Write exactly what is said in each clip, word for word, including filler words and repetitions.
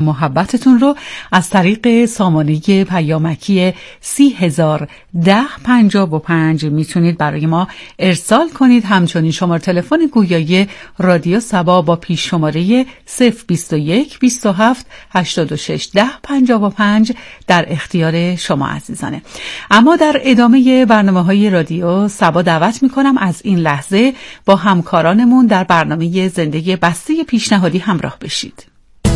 محبتتون رو از طریق سامانه پیامکی سی هزار ده پنجاه و پنج میتونید برای ما ارسال کنید. همچنین شماره تلفن گویایی رادیو صبا با پیش شماره صفر بیست و یک بیست و هفت هشتاد و شش ده پنجاه و پنج در اختیار شما عزیزانه. اما در ادامه برنامه‌های رادیو صبا دعوت میکنم از این لحظه با همکارانمون در برنامه زندگی بسته پیشنهادی همراه بشید.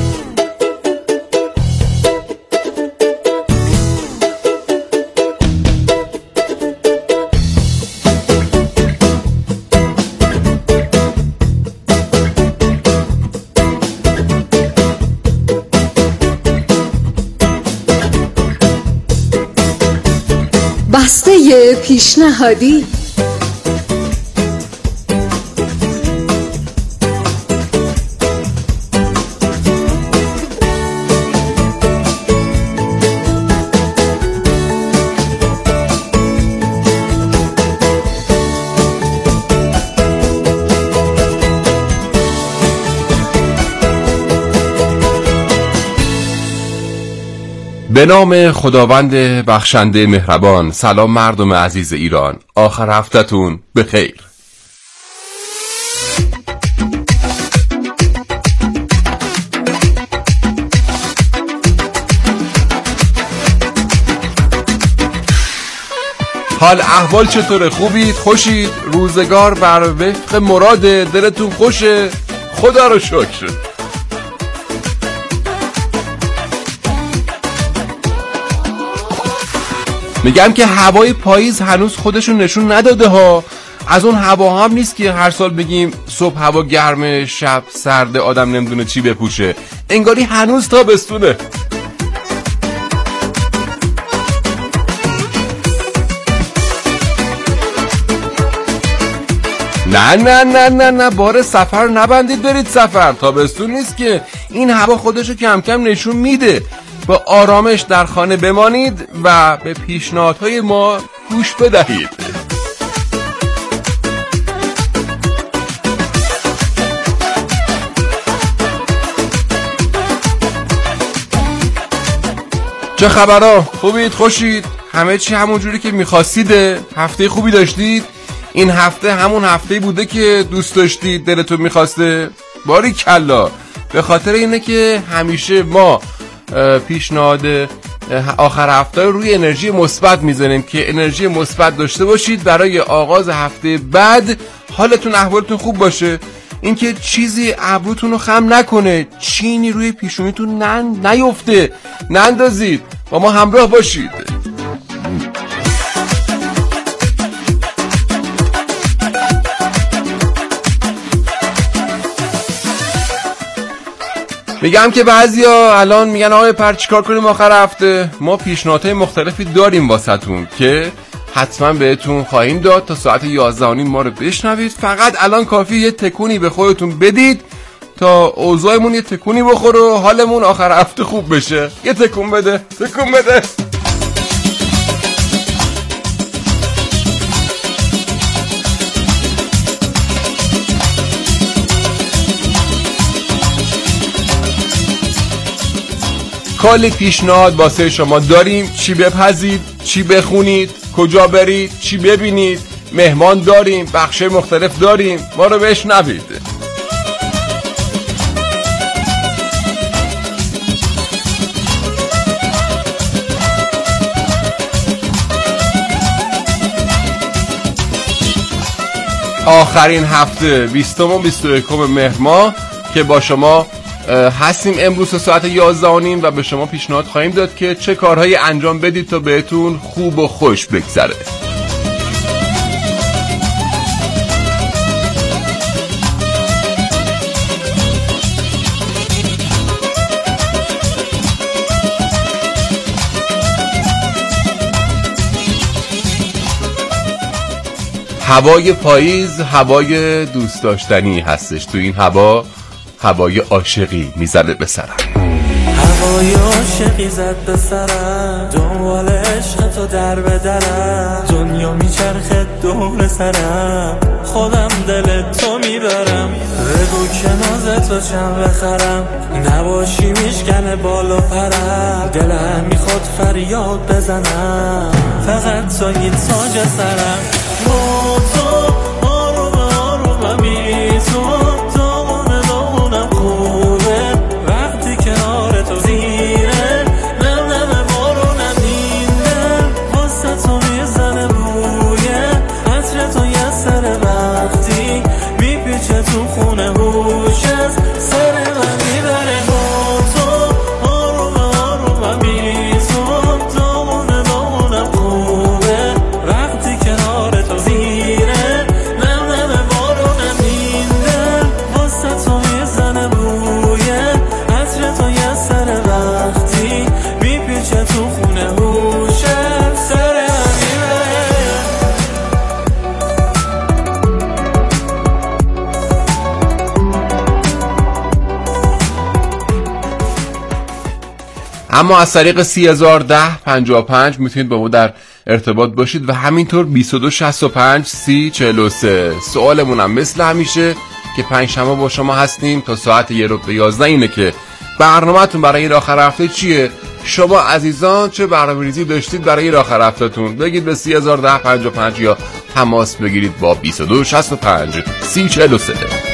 بسته پیشنهادی. به نام خداوند بخشنده مهربان. سلام مردم عزیز ایران، آخر هفتتون بخیر. حال احوال چطوره؟ خوبید؟ خوشید؟ روزگار بر وفق مراد دلتون خوشه؟ خدا رو شکر. میگم که هوای پاییز هنوز خودشون نشون نداده ها. از اون هوا هم نیست که هر سال بگیم صبح هوا گرمه شب سرده آدم نمیدونه چی بپوشه. انگاری هنوز تابستونه. نه نه نه نه نه بار سفر نبندید برید سفر. تابستون نیست که. این هوا خودشو کم کم نشون میده. با آرامش در خانه بمانید و به پیشنهادهای ما گوش بدهید. چه خبرها؟ خوبید؟ خوشید؟ همه چی همون جوری که می‌خواستید؟ هفته خوبی داشتید؟ این هفته همون هفته‌ای بوده که دوست داشتید دلتون می‌خواسته؟ باریکلا. به خاطر اینه که همیشه ما پیشنهاد آخر هفته روی انرژی مثبت میزنیم که انرژی مثبت داشته باشید برای آغاز هفته بعد، حالتون احوالتون خوب باشه. اینکه چیزی ابروتون رو خم نکنه، چینی روی پیشونیتون نن... نیفته، نندازید. با ما همراه باشید. میگم که بعضیا الان میگن آقای پر چیکار کنیم آخر هفته؟ ما پیشنهادهای مختلفی داریم واسهتون که حتما بهتون خواهیم داد. تا ساعت یازده و نیم ما رو بشنوید. فقط الان کافی یه تکونی به خودتون بدید تا اوضاعمون یه تکونی بخوره و حالمون آخر هفته خوب بشه. یه تکون بده، تکون بده. کلی پیشنهاد واسه شما داریم. چی بپزید، چی بخونید، کجا برید، چی ببینید. مهمان داریم، بخش مختلف داریم. ما رو بشنوید. آخرین هفته بیستم و بیست و یکم مهر ماه که با شما هستیم امروز ساعت یازده و نیم و به شما پیشنهاد خواهیم داد که چه کارهایی انجام بدید تا بهتون خوب و خوش بگذره. هوای پاییز هوای دوست داشتنی هستش. تو این هوا هوای عاشقی میزنه به سرم. هوای عاشقی زد به سرم، دنبال عشق تو در به درم، دنیا میچرخه دور سرم، خودم دل تو میبرم. بگو که ناز تو چند بخرم، نباشی میشکنه بالا پرم، دلم میخواد فریاد بزنم، فقط تو یه تاج سرم. با تو آروم آروم میری تو، دامونه دامونم خوبه وقتی کنار تو، زیره نم نم بارونم، این دل واسه تو میزنه بویه عطر تو یه سر وقتی میپیچه تو خونه، هوش از سر من میبره. با تو آروم آروم میری تو، دامونه دامونم خوبه وقتی کنار تو، زیره نم نم بارونم، این دل واسه تو میزنه بویه عطر تو یه سر وقتی میپیچه تو خونه، هوش از سر من میبره. اما از طریق سی هزار ده پنجاه و پنج میتونید با ما در ارتباط باشید و همینطور بیست و دو شصت و پنج سی چهل و سه. سوالمون هم مثل همیشه که پنج شنبه با شما هستیم تا ساعت یه رو به یازده اینه که برنامه‌تون برای این آخر هفته چیه؟ شما عزیزان چه برنامه‌ریزی داشتید برای این آخر هفته‌تون؟ بگید به سی هزار ده پنجاه و پنج یا تماس بگیرید با بیست و دو شصت و پنج سی چهل و سه.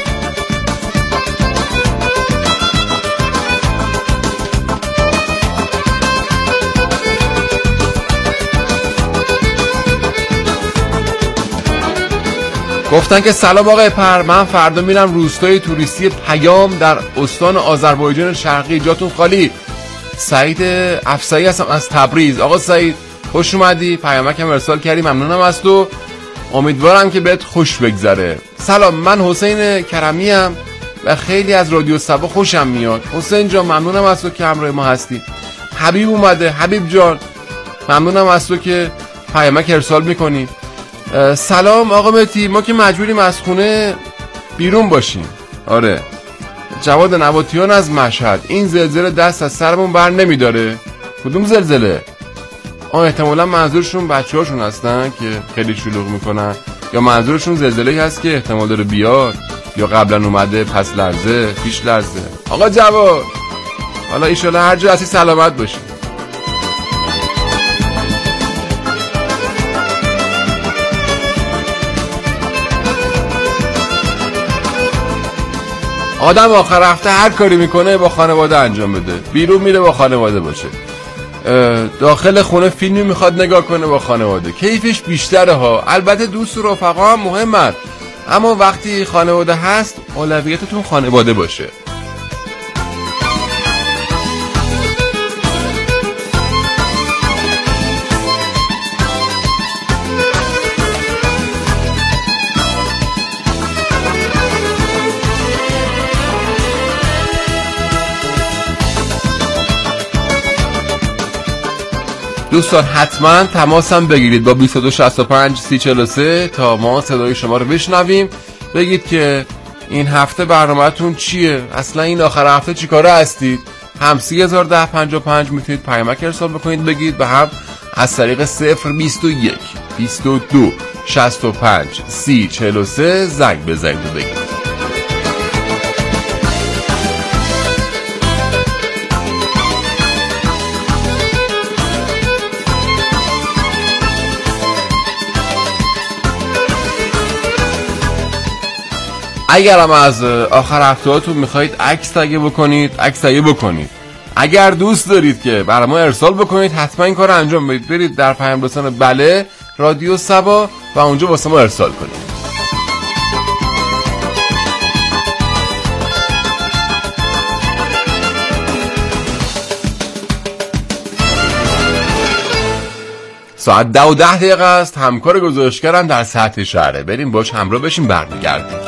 گفتن که سلام آقای پر، من فردا میرم روستای توریستی پیام در استان آذربایجان شرقی، جاتون خالی. سعید افسایی هستم از تبریز. آقا سعید خوش اومدی، پیامکم ارسال کردی، ممنونم از تو، امیدوارم که بهت خوش بگذره. سلام، من حسین کرمی ام و خیلی از رادیو سبا خوشم میاد. حسین جان ممنونم از تو که همراه ما هستی. حبیب اومده، حبیب جان ممنونم از تو که پیامک ارسال میکنی. سلام آقا مهدی، ما که مجبوریم از خونه بیرون باشیم. آره جواد نباتیان از مشهد، این زلزله دست از سرمون بر نمیداره. کدوم زلزله؟ آه احتمالا منظورشون بچه هاشون هستن که خیلی شلوغ میکنن، یا منظورشون زلزله‌ای هست که احتمال داره بیاد، یا قبلا اومده پس لرزه پیش لرزه. آقا جواد حالا ایشالا هر جا هستی سلامت باشی. آدم آخر هفته هر کاری میکنه با خانواده انجام بده، بیرون میره با خانواده باشه، داخل خونه فیلمی میخواد نگاه کنه با خانواده، کیفش بیشتره ها. البته دوست و رفقا هم مهمن، اما وقتی خانواده هست اولویتتون خانواده باشه. دوستان حتما تماسم بگیرید با بیست و دو شصت و پنج سی چهل و سه تا ما صدای شما رو بشنویم. بگید که این هفته برنامه‌تون چیه، اصلا این آخر هفته چی کاره هستید. هم سی هزار ده پنجاه و پنج میتونید پیامک ارسال بکنید بگید، و هم از طریق صفر بیست و یک بیست و دو شصت و پنج سی چهل و سه زنگ بزنید و بگید. اگر هم از آخر هفتهاتون میخواید عکس تهیه بکنید عکس تهیه بکنید. اگر دوست دارید که برای ما ارسال بکنید حتما این کار رو انجام بدید. برید در پیام رسان بله رادیو سبا و اونجا واسه ما ارسال کنید. ساعت ده و ده دقیقه است. همکار گزارشگرم در سطح شهره، بریم باش همراه بشیم برمیگردیم.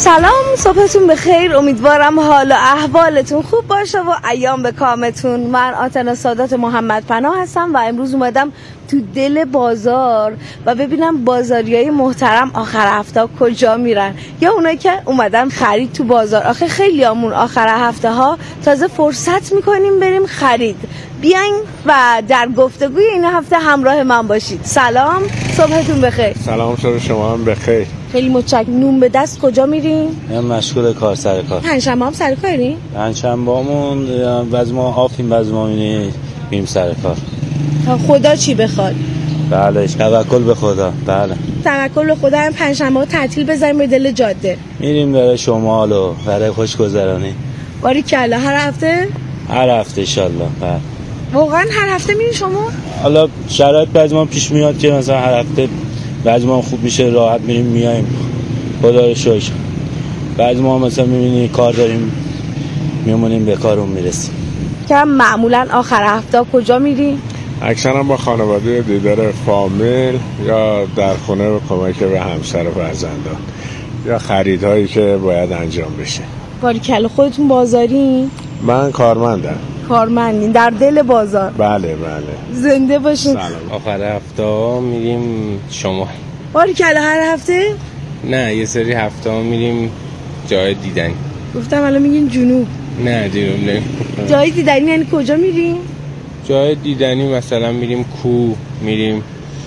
سلام، صبحتون بخیر. امیدوارم حال و احوالتون خوب باشه و ایام به کامتون. من آتنا سادات محمد پناه هستم و امروز اومدم تو دل بازار و ببینم بازاریای محترم آخر هفته کجا میرن، یا اونایی که اومدن خرید تو بازار. آخه خیلی همون آخر هفته ها تازه فرصت میکنیم بریم خرید. بیاین و در گفتگوی این هفته همراه من باشید. سلام، صبحتون بخیر. سلام، شب شما هم بخیر. خیلی متشکرم. نون به دست کجا میرین؟ من مشغول کار سر کار. پنجشنبه هم سر کاری؟ پنجشنبه‌مون بعضی ما آفیم، بعضی ما میریم سر کار. خدا چی بخواد. بله، توکل به خدا. بله، توکل به خدا. هم پنجشنبه تعطیل بزنیم به دل جاده. میریم برای شمال و برای خوشگذرانی. باریکلا. هر هفته؟ هر هفته ان شاء الله. بله. واقعا هر هفته میرین شما؟ حالا شرایط بعضی ما پیش میاد که مثلا هر هفته بعضی ما خوب میشه راحت میریم میایم. خدا رو شکر. بعضی ما مثلا میبینی کار داریم میمونیم به کارمون میرسیم. که معمولا آخر هفته کجا میری؟ اکثرا با خانواده دیدار فامیل یا در خونه به کمک به همسر و فرزندان یا خریدهایی که باید انجام بشه. باریکلا. خودتون بازارین؟ من کارمندم. کارمندین در دل بازار؟ بله بله. زنده باشین. سلام. آخر هفته میریم شمال. باریکلا. هر هفته؟ نه، یه سری هفته ها میریم جای دیدنی. گفتم الان میگین جنوب. نه جنوب نه. جای دیدنی یعنی کجا میریم؟ جای دیدنی مثلا میریم کوه، میریم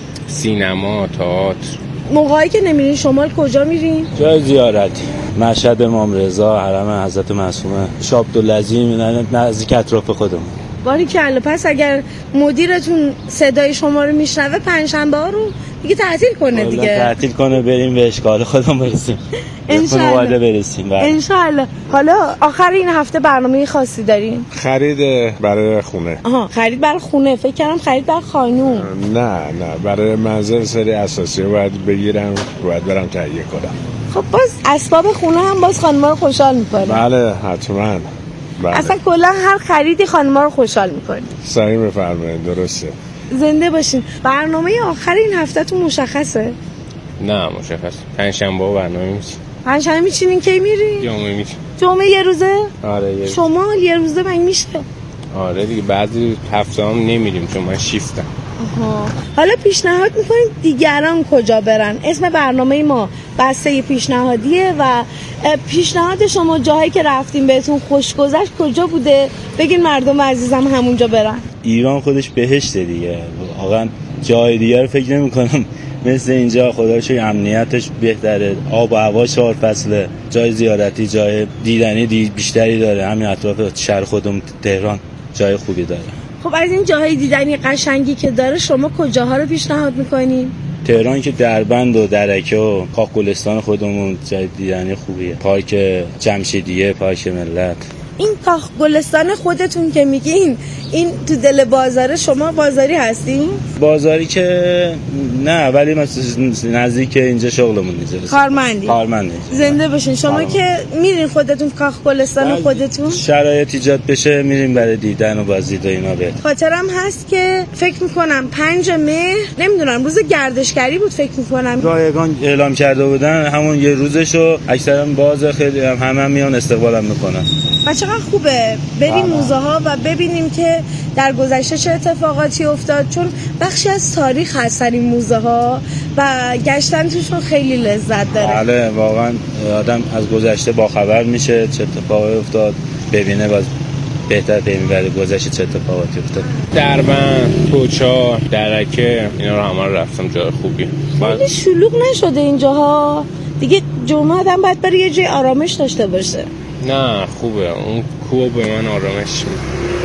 سینما، تئاتر. موقعی که نمیرین شمال کجا میرین؟ جای زیارتی، مشهد امام رضا، حرم حضرت معصومه، شاه عبدالعظیم، نزدیک اطراف خودمون. باریکلا. پس اگر مدیرتون صدای شما رو میشنوه پنجشنبه ها رو دیگه تعطیل کنه دیگه. تعطیل کنه بریم به اشغال خودمون برسیم. انشالله برسیم. انشالله. حالا آخر این هفته برنامه خاصی دارین؟ خرید برای خونه. آها، خرید برای خونه. فکر کردم خرید برای خانوم. نه نه، برای منزل سری اساسی باید بگیرم، باید برم تهیه کنم. خب باز اسباب خونه هم باز خانم‌ها رو خوشحال میکنه. بله حتما. بله. اصلا کلا هر خریدی خانم‌ها رو خوشحال میکنه. صحیح میفرمایید، درسته. زنده باشین. برنامه آخر این هفته‌تون مشخصه؟ نه مشخص. پنجشنبه برنامه میچین. پنجشنبه میچینین؟ کی میری؟ جمعه میچین. جمعه یه روزه؟ آره یه روز. شما یه روزه من میشه؟ آره دیگه، بعضی هفته هم نمیریم چون من شیفتم. آها. حالا پیشنهاد میکنید دیگران کجا برن؟ اسم برنامه ما بسته پیشنهادیه و پیشنهاد شما جاهایی که رفتیم بهتون خوش گذشت کجا بوده؟ بگین مردم عزیزم همونجا برن. ایران خودش بهشته دیگه، واقعا جای دیگه رو فکر نمی کنم مثل اینجا. خدا رو شکر امنیتش بهتره، آب و هوا چهار فصله، جای زیارتی، جای دیدنی دی بیشتری داره. همین اطراف شهر خودم تهران جای خوبی داره. خب از این جاهای دیدنی قشنگی که داره شما کجاها رو پیشنهاد میکنین؟ تهران که دربند و درکه و کاخ گلستان خودمون جای دیدنی خوبیه. پارک جمشیدیه، پارک ملت. این کاخ گلستان خودتون که میگین این تو دل بازاره، شما بازاری هستین؟ بازاری که نه، ولی مثلا نزدیک اینجا شغلمون نیست. کارمندی؟ کارمندی. زنده باشین. شما کارمند. که میرین خودتون کاخ گلستان خودتون؟ شرایط ایجاد بشه میریم برای دیدن و بازدید و اینا. بهت خاطرم هست که فکر میکنم پنج مهر، نمیدونم روز گردشگری بود فکر میکنم، رایگان اعلام کرده بودن همون یه روزشو اکثرا باز خیلی هم همه هم میان استقبالم میکنن. و چقدر خوبه بریم موزه ها و ببینیم که در گذشته چه اتفاقاتی افتاد، چون بخشی از تاریخ هستن این موزه ها و گشتن توشون خیلی لذت داره. بله واقعا آدم از گذشته باخبر میشه، چه اتفاقی افتاد ببینه، باز بهتر پی میبره گذشته چه اتفاقاتی افتاد. دربند، توچار، درکه، اینا رو همه رو رفتم، جای خوبی. خیلی شلوغ نشده اینجاها دیگه؟ جمعه هم باید برای یه جای آرامش داشته باشه. نه خوبه، اون کوه به من آرامش میده.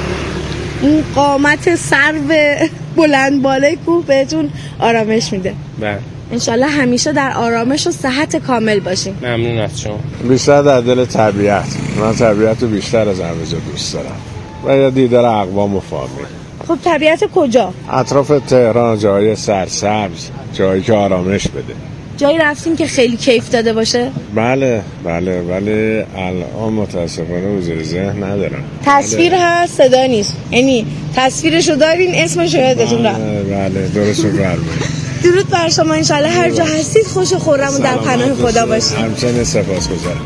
این قامت سرو بلند بالای کوه بهتون آرامش میده. بله. انشالله همیشه در آرامش و صحت کامل باشین. ممنون از شما. بیشتر در دل طبیعت. من طبیعت رو بیشتر از همه جا دوست دارم و یا دیدار اقوام و فامیل. خب طبیعت کجا؟ اطراف تهران، جای سرسبز، جایی که آرامش بده. جایی رفتین که خیلی کیف داده باشه؟ بله بله، ولی الان متاسفانه حضور ذهن ندارم. تصویر بله. هست صدا نیست، یعنی تصویرشو دارین اسمشو یادتون رفت؟ بله بله درست می‌فرمایید. درود بر شما، انشالله هر جا هستید خوش و خرم و در پناه خدا باشید. همچنین سپاسگزارم.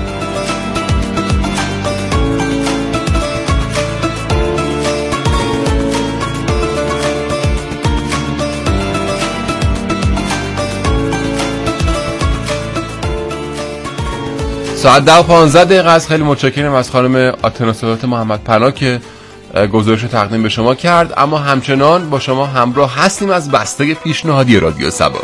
ساعت ده و پانزده دقیقه است. خیلی متشکرم از خانم آتنا سادات محمد پناه که گزارش تقدیم به شما کرد. اما همچنان با شما همراه هستیم از بسته پیشنهادی رادیو سبا.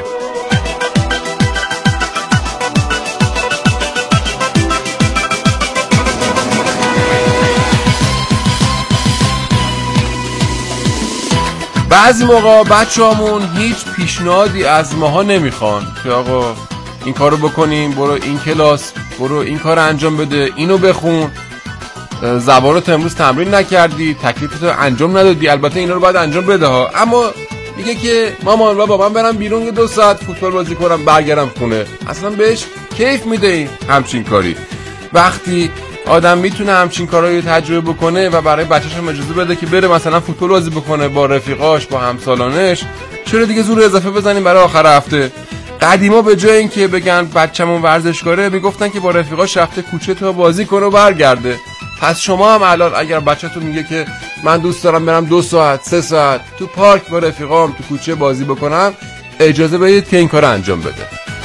بعضی موقع بچه‌هامون هیچ پیشنهادی از ماها نمیخوان که آقا این کارو بکنیم، برو این کلاس، برو این کار انجام بده، اینو بخون، زبانتو امروز تمرین نکردی، تکلیفتو انجام ندادی. البته اینا رو باید انجام بده ها، اما میگه که مامان بابا من برم بیرون یه دو ساعت فوتبال بازی کنم برگردم خونه. اصلا بهش کیف میده همچین کاری. وقتی آدم میتونه همچین کارایی تجربه بکنه و برای بچه‌ش هم اجازه بده که بره مثلا فوتبال بازی بکنه با رفیقاش، با همسالانش، چرا دیگه زور اضافه بزنیم برای آخر هفته؟ قدیما به جای اینکه بگن بچه‌مون ورزشکاره میگفتن که با رفیقاش رفته کوچه تا بازی کنه و برگرده. پس شما هم الان اگر بچه‌تون میگه که من دوست دارم برم دو ساعت سه ساعت تو پارک با رفیقام تو کوچه بازی بکنم، اجازه بدید که این کارو انجام بده.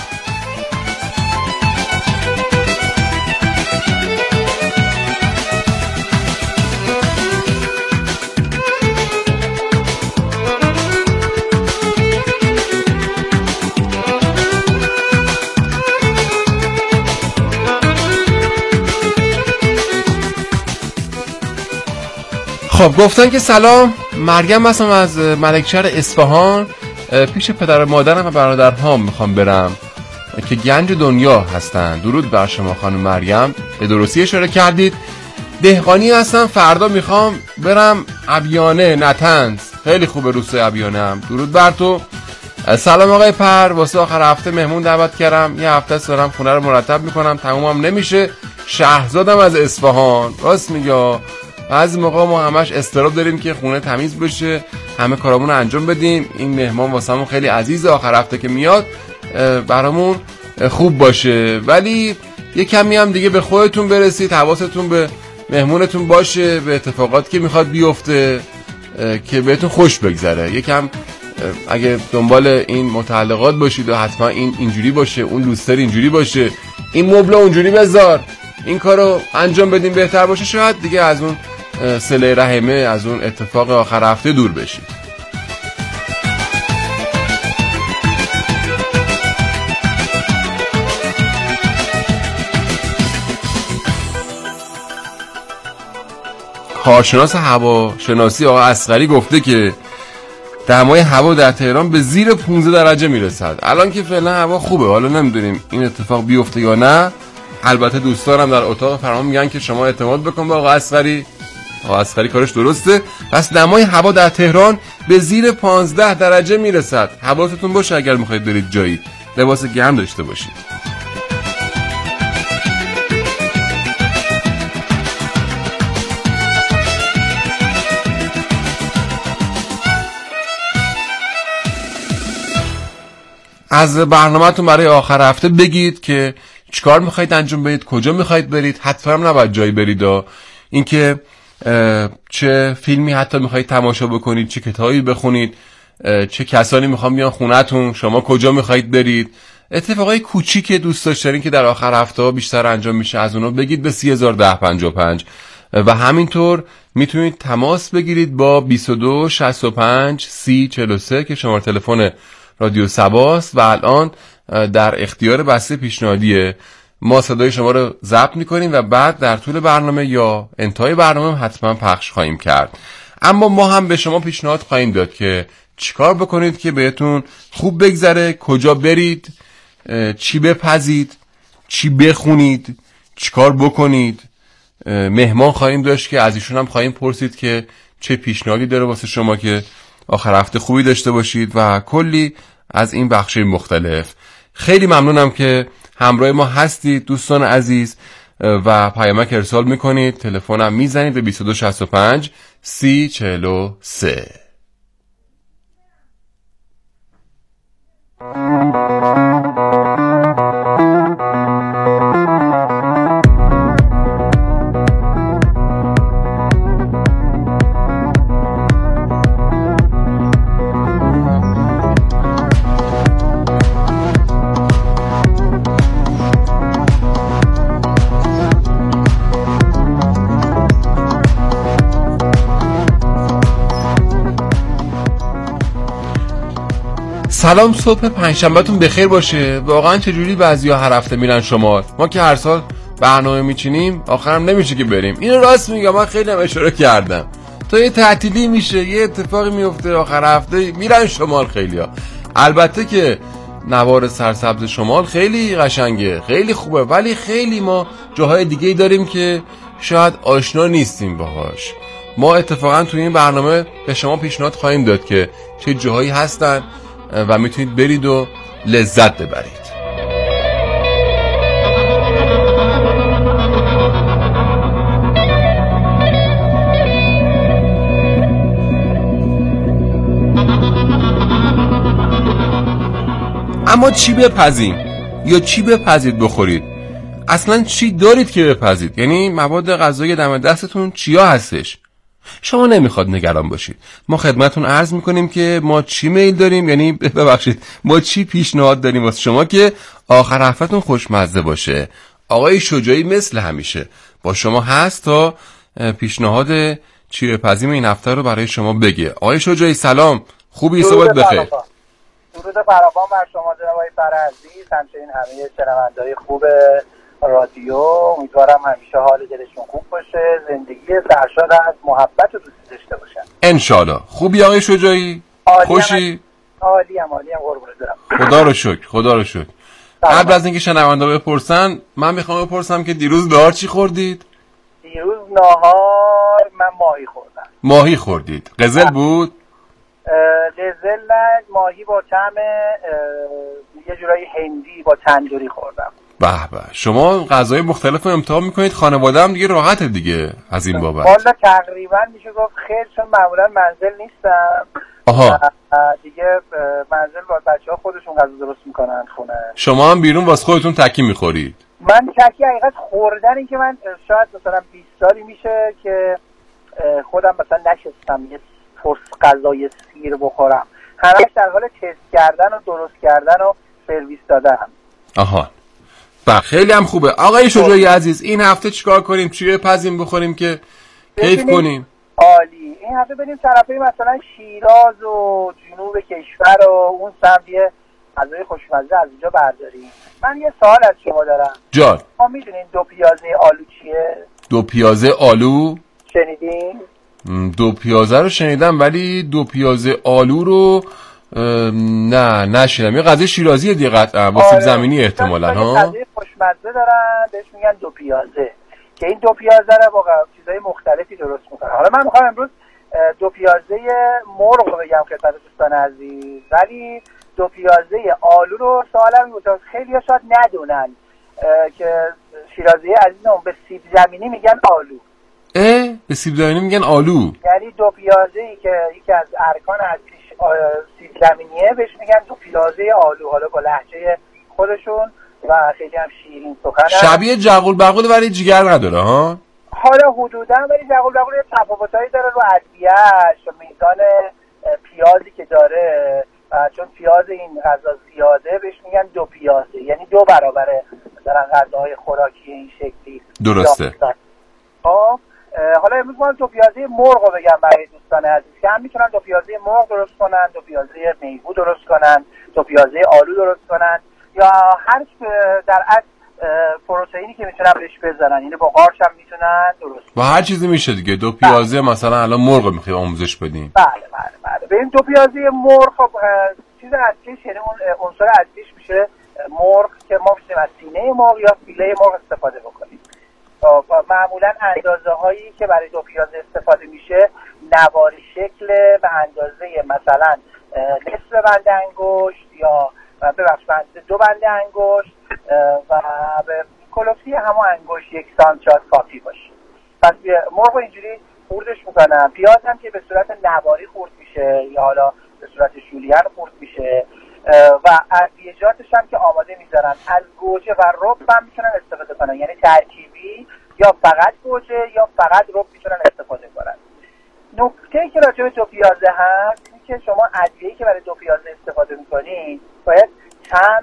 خب گفتن که سلام، مریم هستم از ملکشهر اصفهان، پیش پدر و مادرم و برادرهام میخوام برم که گنج دنیا هستن. درود بر شما خانم مریم، به درستی اشاره کردید. دهقانی هستم، فردا میخوام برم ابیانه نتنز، خیلی خوبه روستای ابیانه هم. درود بر تو. سلام آقای پر، واسه آخر هفته مهمون دعوت کردم، یه هفته است دارم خونه رو مرتب میکنم، تمومم نمیشه. شهرزادم از اصفهان. راست میگه، بعضی موقع ما همش استراب داریم که خونه تمیز بشه، همه کارامون رو انجام بدیم. این مهمان واسمون خیلی عزیزه، آخر هفته که میاد برامون خوب باشه. ولی یه کمی هم دیگه به خودتون برسید، حواستون به مهمونتون باشه، به اتفاقاتی که میخواد بیفته که بهتون خوش بگذره. یکم اگه دنبال این متعلقات باشید و حتما این اینجوری باشه، اون لوستر اینجوری باشه، این مبل اونجوری بذار، این کارو انجام بدیم بهتر باشه، شاید دیگه از اون صله رحمه، از اون اتفاق آخر هفته دور بشید. کارشناس هواشناسی آقا اصغری گفته که دمای هوا در تهران به زیر پانزده درجه میرسد. الان که فعلا هوا خوبه، حالا نمیدونیم این اتفاق بیفته یا نه. البته دوستانم در اتاق فرمان میگن که شما اعتماد بکن به آقا اصغری، آقا اصغری کارش درسته. پس دمای هوا در تهران به زیر پانزده درجه میرسد. حواستون باشه اگر میخواید برید جایی، لباس گرم داشته باشید. از برنامه‌تون برای آخر هفته بگید که چیکار میخواید انجام بدید، کجا میخواید برید. حتما نباید جایی برید، اینکه چه فیلمی حتی میخواید تماشا بکنید، چه کتابی بخونید، چه کسانی میخوان بیان خونه‌تون، شما کجا میخواید برید، اتفاقای کوچیک دوست داشتین که در آخر هفته بیشتر انجام میشه، از اونها بگید به سی هزار ده پنجاه و پنج. و همینطور میتونید تماس بگیرید با بیست و دو شصت و پنج سی چهل و سه که شماره تلفن رادیو سباست و الان در اختیار بسته پیشنهادیه. ما صدای شما رو ضبط میکنیم و بعد در طول برنامه یا انتهای برنامه حتما پخش خواهیم کرد. اما ما هم به شما پیشنهاد خواهیم داد که چیکار بکنید که بهتون خوب بگذره، کجا برید، چی بپزید، چی بخونید، چیکار بکنید. مهمان خواهیم داشت که از ایشون هم خواهیم پرسید که چه پیشنهادی داره واسه شما که آخر هفته خوبی داشته باشید و کلی از این بخش‌های مختلف. خیلی ممنونم که همراه ما هستید دوستان عزیز و پیامک ارسال میکنید. تلفنم میزنید به بیست و دو شصت و پنج سی چهل و سه. سلام، صبح پنجشنبهتون بخیر باشه. واقعا چجوری بعضیا هر هفته میرن شمال؟ ما که هر سال برنامه میچینیم آخرم نمیشه که بریم. اینو راست میگم، من خیلی هم اشاره کردم. تا یه تعطیلی میشه، یه اتفاقی میفته آخر هفته میرن شمال خیلیا. البته که نوار سرسبز شمال خیلی قشنگه، خیلی خوبه، ولی خیلی ما جاهای دیگه‌ای داریم که شاید آشنا نیستیم باهاش. ما اتفاقا توی این برنامه به شما پیشنهاد خواهیم داد که چه جاهایی هستن و میتونید برید و لذت ببرید. اما چی بپزیم یا چی بپزید بخورید؟ اصلا چی دارید که بپزید؟ یعنی مواد غذایی دم دستتون چیا هستش؟ شما نمیخواد نگران باشید، ما خدمتون عرض میکنیم که ما چی میل داریم، یعنی ببخشید ما چی پیشنهاد داریم واسه شما که آخر هفتهتون خوشمزه باشه. آقای شجاعی مثل همیشه با شما هست تا پیشنهاد چی بپزیم این هفته رو برای شما بگه. آقای شجاعی سلام، خوبی؟ صبحت بخیر. درود فراوان بر شما جناب آقای فرعزیز، همچنین همه شنونده‌های خوب رادیو. امیدوارم همیشه حال دلشون خوب باشه، زندگی سرشار از محبت و دوستی داشته باشن ان شاءالله. خوبی آقای شجاعی؟ خوشی؟ عالی ام عالی ام قربونت برم. خدا رو شکر، خدا رو شکر. قبل از اینکه شنوندا بپرسن، من میخوام بپرسم که دیروز نهار چی خوردید؟ دیروز نهار من ماهی خوردم. ماهی خوردید؟ قزل بود؟ قزل نه، ماهی با طعم یه جورایی هندی با تندوری خوردم. به به، شما غذای مختلف رو امتحان میکنید، خانواده هم دیگه راحته دیگه از این بابت. والا تقریبا میشه گفت خیر، چون معمولا منزل نیستم. آها. دیگه منزل با بچه‌ها خودشون غذا درست میکنن خونه. شما هم بیرون واسه خودتون تکی میخورید؟ من تکی حقیقت خوردن این که من شاید مثلا بیست سالی میشه که خودم مثلا نشستم یه فرس غذای سیر بخورم. همش در حال تست کردن و درست کردن و سرویس دادن. آها. با خیلی هم خوبه. آقای شجاعی عزیز، این هفته چیکار کنیم؟ چی بپزیم بخوریم که کیف کنیم؟ عالی. این هفته بریم طرفای مثلا شیراز و جنوب کشور و اون سمت یه غذای خوشمزه از اینجا برداریم. من یه سوال از شما دارم. جان. ما میدونین دو پیازه آلو چیه؟ دو پیازه آلو؟ شنیدین؟ دو پیازه رو شنیدم ولی دو پیازه آلو رو نه نشیدم. یه غذای شیرازیه دیگه قطعا با سیب زمینی احتمالاً ها. غذای خوشمزه دارن بهش میگن دو پیازه، که این دو پیازه رو با چیزای مختلفی درست میکنن. حالا من میخوام امروز دو پیازه مرغ رو بگم خدمت دوستان عزیز، ولی دو پیازه آلو رو سوالم این بود، خیلی ها شاید ندونن که شیرازی عزیزم به سیب زمینی میگن آلو. اه؟ به سیب زمینی میگن آلو؟ یعنی دو پیازه ای که یکی از ارکان اصلیش سیب زمینیه بهش میگن دو پیازه آلو، حالا با لهجه خودشون و خیلی هم شیرین سخنن. شبیه جغول بغول ولی جگر نداره ها؟ حالا حدودا، ولی جغول بغول یه تفاوتایی داره رو ادویه‌اش و میزان پیازی که داره، چون پیاز این غذا زیاده بهش میگن دو پیازه، یعنی دو برابر مثلا غذاهای خوراکی این شکلی. درسته. خب حالا امروز ما دو پیازه مرغ رو بگم برای دوستان عزیز که هم میتونن دو پیازه مرغ درست کنن، دو پیازه میگو درست کنن، دو پیازه آلو درست کنن، یا هر در اصل پروتئینی که میتونن بهش بزنن، یعنی با قارچ هم میتونن درست با هر چیزی میشه دیگه. دو پیازه بله. مثلا الان مرغ میخوایم آموزش بدیم. بله بله بله. به این دو پیازه مرغ خب چیز اصلیش، یعنی اون عنصر اصلیش میشه مرغ که ما میتونیم از سینه مرغ یا فیله مرغ استفاده بکنیم. معمولا اندازه هایی که برای دو پیازه استفاده میشه نواری شکل به اندازه مثلا نصف بند انگشت یا ببخش بند دو بند انگشت و به کلفتی همون انگشت یک سانتی شاید کافی باشه. پس مرغ اینجوری خوردش میکنم. پیاز هم که به صورت نواری خورد میشه یا حالا به صورت جولیان خورد میشه و ادویجاتش هم که آماده میذارن. از گوجه و رب هم میتونن استفاده کنن، یعنی ترکیبی یا فقط گوجه یا فقط رب میتونن استفاده کنن. نکته‌ای که راجع به دو پیازه هست اینه که شما ادویه‌ای که برای دو پیازه استفاده میکنین باید طعم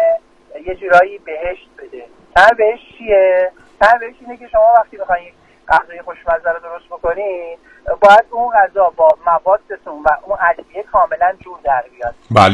یه جورایی بهشت بده. طعم بهشت چیه؟ طعم بهشت اینه که شما وقتی میخواین غذای خوشمزه رو درست بکنین باید اون غذا با موادتون و اون ادویه کاملا جور در بیاد. بله.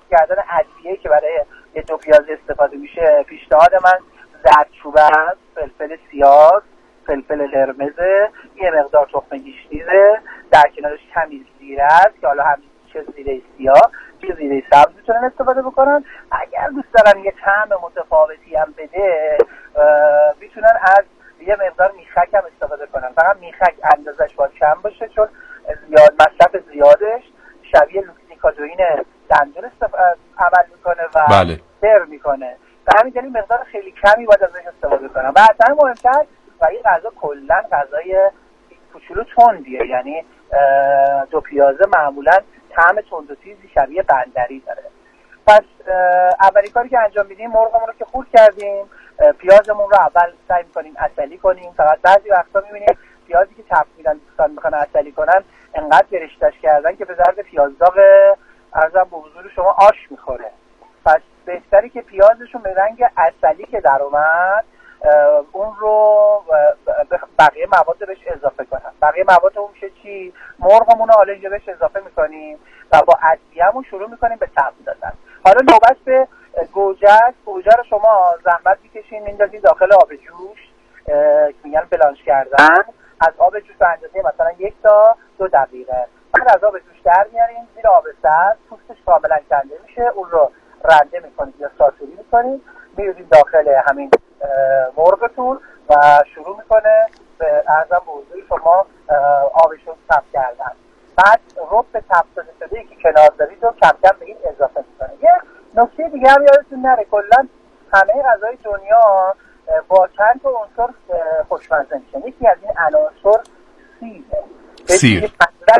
کردن ادویه‌ای که برای یه دو پیازه استفاده میشه، پیشنهاد من زردچوبه است، فلفل سیاه، فلفل قرمز، یه مقدار تخم گیشنیزه، در کنارش کمی زیره است که حالا هم چه زیره سیاه چه زیره سبز میتونن استفاده بکنن. اگر دوست دارن یه طعم متفاوتی هم بده میتونن از یه مقدار میخک هم استفاده کنن، فقط میخک اندازش باید کم باشه چون زیاد مصرف زیادش شبیه لوکسیکادوئین دندون عمل میکنه و بله. سر میکنه، به همین دلیل مقدار خیلی کمی باید ازش استفاده کنن. و اصلا مهمتر و این غذا کلا غذای کوچولو تندیه، یعنی دو پیازه معمولا طعم تند و تیزی شبیه بندری داره. پس اولی کاری که انجام میدیم مرغمون رو که خورد کردیم، پیازمون رو اول سعی میکنیم عسلی کنیم. فقط بعضی وقتا میبینیم پیازی که چپ میدن دوستان میخوان عسلی کنن انقدر برشتش کردن که به درد پیازداغ ارزم به حضور شما آش میخوره. پس بهتری که پیازشون به رنگ عسلی که در اومد اون رو بقیه مواد بهش اضافه کنن. بقیه مواد اون میشه چی؟ مرغمون رو حالا اینجا بهش اضافه میکنیم و با ادویه‌مون شروع میکنیم به تبل دادن. حالا نوبت به گوجه است. گوجه رو شما زحمت میکشین میندازین داخل آب جوش، میگن بلانش کردن. از آب جوش به اندازه مثلا یک تا دو دقیقه بعد از آب جوش در میاریم زیر آب سرد، پوستش کاملا کنده میشه، اون رو رنده میکنید یا ساسوری میکنید، میریزید داخل همین مرغتون و شروع میکنه به ارزم به حضور شما آبش رو تب کردن. بعد رب تب شده شده که کنار دارید رو کم کم به این اضافه میکنه. یه نکته دیگه هم یادتون نره، کلا همه غذای دنیا با چند تا عنصر خوشمزه میشن. یکی از این عناصر سیره. سیر.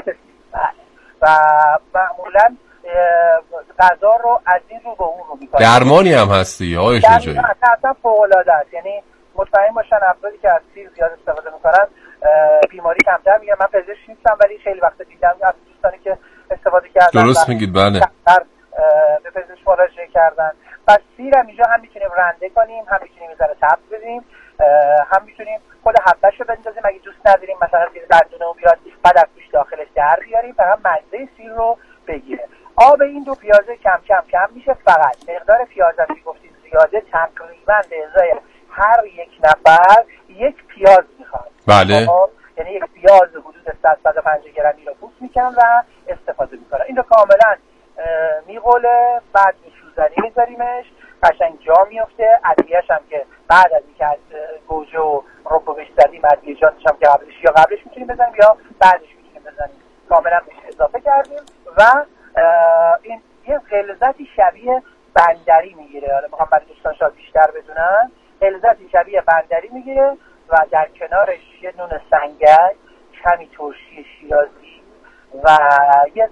و معمولا غذا رو از این رو به اون رو میکنه. درمانی هم هستی آقای شجاعی؟ اصلا فوق‌العاده است. یعنی مطمئن باشن افرادی که از سیر زیاد استفاده میکنن بیماری کمتر میگیرن. من پزشک نیستم ولی خیلی وقت دیدم از دوستانی که استفاده کردن. درست میگید بله. به پزشک مراجعه کردن. پس سیر هم اینجا هم میتونیم رنده کنیم، هم میتونیم میذاره تبس بدیم، هم میتونیم خود حبهشو بندازیم اگه دوست نداریم مثلا زیر دندونه اون بیاد بعد از توش داخلش در بیاریم، فقط مزه سیر رو بگیره. آب این دو پیازه کم کم کم میشه. فقط مقدار پیاز هم که گفتید زیاده، تقریبا به ازای هر یک نفر یک پیاز میخواد. بله. یعنی یک پیاز حدود صد تا صد و پنجاه گرمی رو پوست میکنن و استفاده میکنن. این رو کاملا میغوله، بعد میشوزنی میذاریمش قشنگ جا میفته. ادویه‌اش هم که بعد از اینکه از گوجه و رب بهش زدیم ادویه جاتش هم که قبلش یا قبلش میتونیم بزنیم یا بعدش میتونیم بزنیم، کاملا بهش اضافه کردیم و این یه غلظتی شبیه بندری میگیره. حالا میخوام برای دوستان شاید بیشتر بدونن، غلظتی شبیه بندری میگیره و در کنارش یه نون سنگک، کمی ترشی شیرازی و یه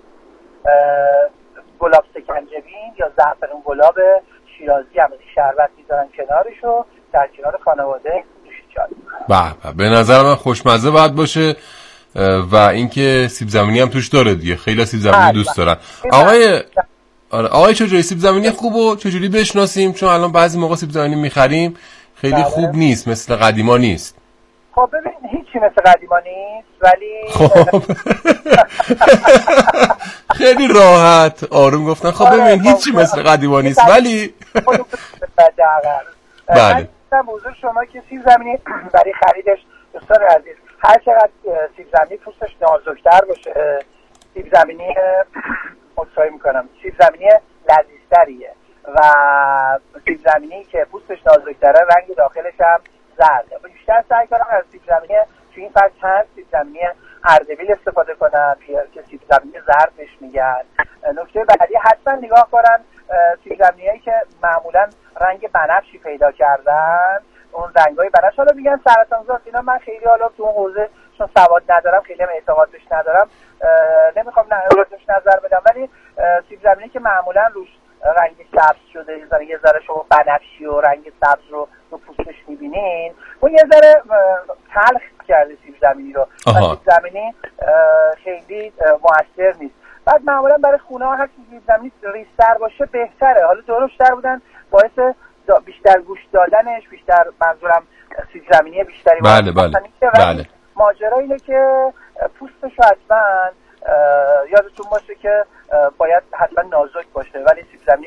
گلاب سکنجبین یا زعفرون گلاب شیرازی هم شربت میذارن کنارشو، در کنار خانواده نوش جان. به به نظر من خوشمزه باید باشه و اینکه سیب زمینی هم توش داره دیگه. خیلی سیب زمینی دوست دارن. آقای آره آقای چجوری سیب زمینی خوبو چجوری بشناسیم؟ چون الان بعضی موقع سیب زمینی میخریم خیلی بله. خوب نیست، مثل قدیما نیست. خب ببین هیچی مثل قدیما نیست ولی خب خیلی راحت آروم گفتن. خب ببین هیچی مثل قدیما نیست ولی بله. من موضوع شما که سیب زمینی برای خریدش دوستان عزیز هر چقدر سیب زمینی پوستش نازکتر باشه، سیب زمینی مصاحبه میکنم سیب زمینی لذیذتریه و سیب زمینی که پوستش نازکتره رنگ داخلش هم زرده. بیشتر سعی کنم از سیب زمینی تو این فصل هست سیب زمینی اردبیل استفاده کنن که سیب زمینی زرد بهش میگن. نکته بعدی حتما نگاه کنن سیب زمینیایی که معمولا رنگ بنفشی پیدا کردن، اون رنگای بنفش حالا میگن سرطانزاست اینا. من خیلی حالا تو اون حوزه چون سواد ندارم خیلی هم اعتقاد بهش ندارم نمیخوام راجعش نظر بدم، ولی سیب زمینی که معمولا روش رنگ سبز شده یه ذره یه ذره شما بنفشی و رنگ سبز رو رو پوستش میبینین، اون یه ذره تلخ کرده سیب زمینی رو. سیب زمینی خیلی موثر نیست. بعد معمولا برای خونه ها هر سیب زمینی ریزتر باشه بهتره. حالا درشتر بودن باعث بیشتر گوشت دادنش، بیشتر منظورم سیب زمینی بیشتری بله بله. بله. ماجرا اینه که پوستش رو حتما یادتون باشه که باید حتما نازک باشه، ولی سیب زمینی